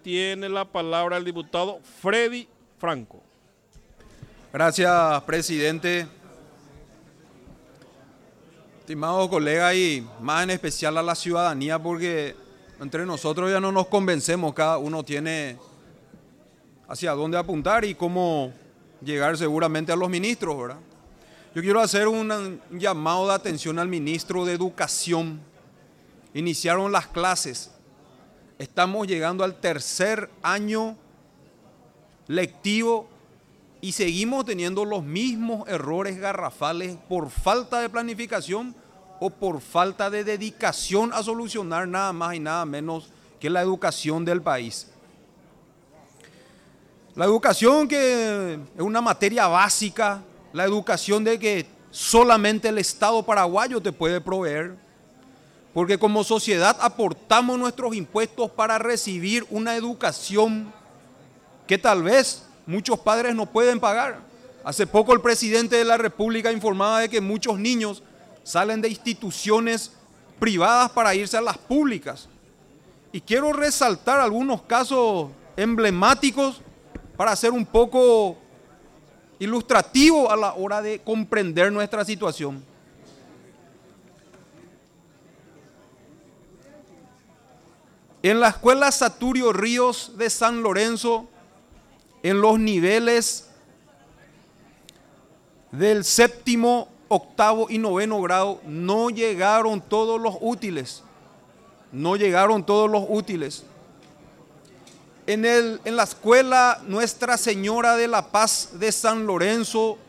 Tiene la palabra el diputado Freddy Franco. Gracias, presidente. Estimados colegas y más en especial a la ciudadanía, porque entre nosotros ya no nos convencemos, cada uno tiene hacia dónde apuntar y cómo llegar seguramente a los ministros, ¿verdad? Yo quiero hacer un llamado de atención al ministro de Educación. Iniciaron las clases. Estamos llegando al tercer año lectivo y seguimos teniendo los mismos errores garrafales por falta de planificación o por falta de dedicación a solucionar nada más y nada menos que la educación del país. La educación que es una materia básica, la educación de que solamente el Estado paraguayo te puede proveer, porque como sociedad aportamos nuestros impuestos para recibir una educación que tal vez muchos padres no pueden pagar. Hace poco el presidente de la República informaba de que muchos niños salen de instituciones privadas para irse a las públicas. Y quiero resaltar algunos casos emblemáticos para ser un poco ilustrativo a la hora de comprender nuestra situación. En la escuela Saturio Ríos de San Lorenzo, en los niveles del séptimo, octavo y noveno grado, no llegaron todos los útiles. En la escuela Nuestra Señora de la Paz de San Lorenzo,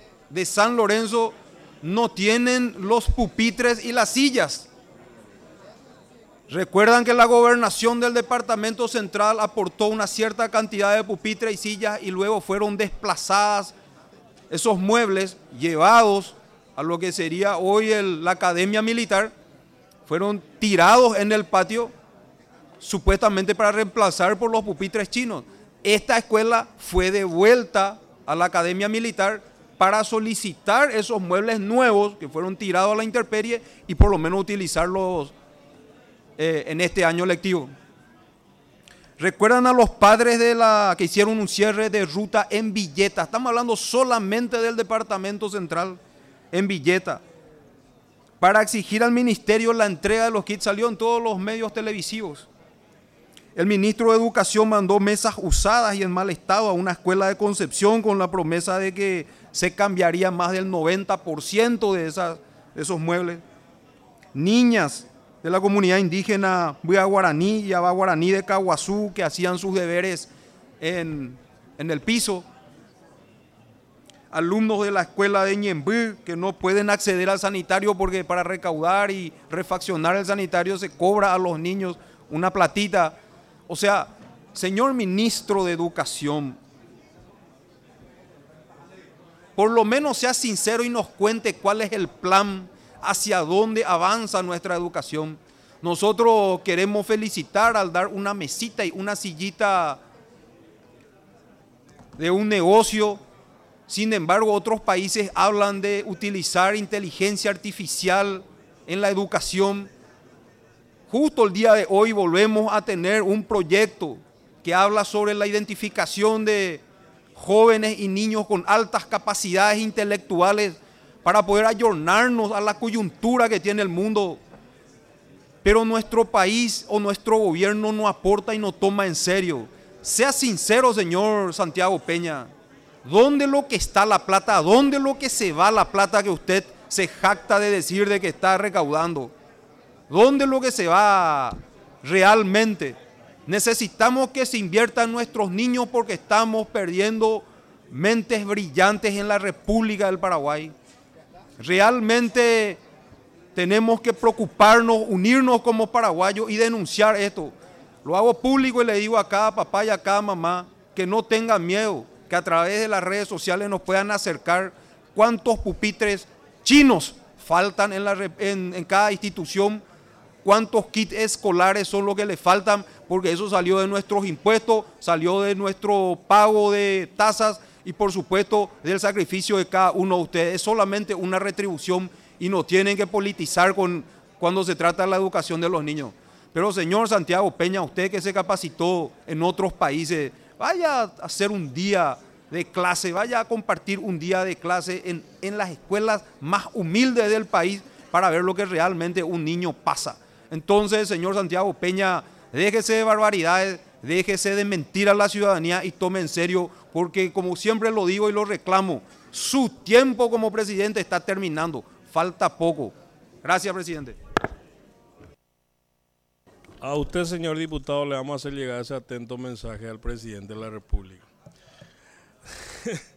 no tienen los pupitres y las sillas. Recuerdan que la gobernación del departamento central aportó una cierta cantidad de pupitres y sillas y luego fueron desplazadas esos muebles, llevados a lo que sería hoy la academia militar, fueron tirados en el patio supuestamente para reemplazar por los pupitres chinos. Esta escuela fue devuelta a la academia militar para solicitar esos muebles nuevos que fueron tirados a la intemperie y por lo menos utilizarlos en este año lectivo. ¿Recuerdan a los padres que hicieron un cierre de ruta en Villeta? Estamos hablando solamente del departamento central, en Villeta, para exigir al ministerio la entrega de los kits. Salió en todos los medios televisivos. El ministro de Educación mandó mesas usadas y en mal estado a una escuela de Concepción con la promesa de que se cambiaría más del 90% de esos muebles. Niñas de la comunidad indígena Buya Guaraní y Aba Guaraní de Caguazú que hacían sus deberes en el piso. Alumnos de la escuela de Ñembú que no pueden acceder al sanitario porque para recaudar y refaccionar el sanitario se cobra a los niños una platita. O sea, señor ministro de Educación, por lo menos sea sincero y nos cuente cuál es el plan, hacia dónde avanza nuestra educación. Nosotros queremos felicitar al dar una mesita y una sillita de un negocio. Sin embargo, otros países hablan de utilizar inteligencia artificial en la educación. Justo el día de hoy volvemos a tener un proyecto que habla sobre la identificación de jóvenes y niños con altas capacidades intelectuales para poder ayornarnos a la coyuntura que tiene el mundo. Pero nuestro país o nuestro gobierno no aporta y no toma en serio. Sea sincero, señor Santiago Peña. ¿Dónde lo que está la plata? ¿Dónde lo que se va la plata que usted se jacta de decir de que está recaudando? ¿Dónde lo que se va realmente? Necesitamos que se invierta en nuestros niños porque estamos perdiendo mentes brillantes en la República del Paraguay. Realmente tenemos que preocuparnos, unirnos como paraguayos y denunciar esto. Lo hago público y le digo a cada papá y a cada mamá que no tengan miedo, que a través de las redes sociales nos puedan acercar cuántos pupitres chinos faltan en cada institución, cuántos kits escolares son los que le faltan, porque eso salió de nuestros impuestos, salió de nuestro pago de tasas y por supuesto del sacrificio de cada uno de ustedes. Es solamente una retribución y no tienen que politizar cuando se trata de la educación de los niños. Pero señor Santiago Peña, usted que se capacitó en otros países, vaya a hacer un día de clase, vaya a compartir un día de clase en las escuelas más humildes del país para ver lo que realmente un niño pasa. Entonces, señor Santiago Peña, déjese de barbaridades, déjese de mentir a la ciudadanía y tome en serio, porque como siempre lo digo y lo reclamo, su tiempo como presidente está terminando, falta poco. Gracias, presidente. A usted, señor diputado, le vamos a hacer llegar ese atento mensaje al presidente de la República.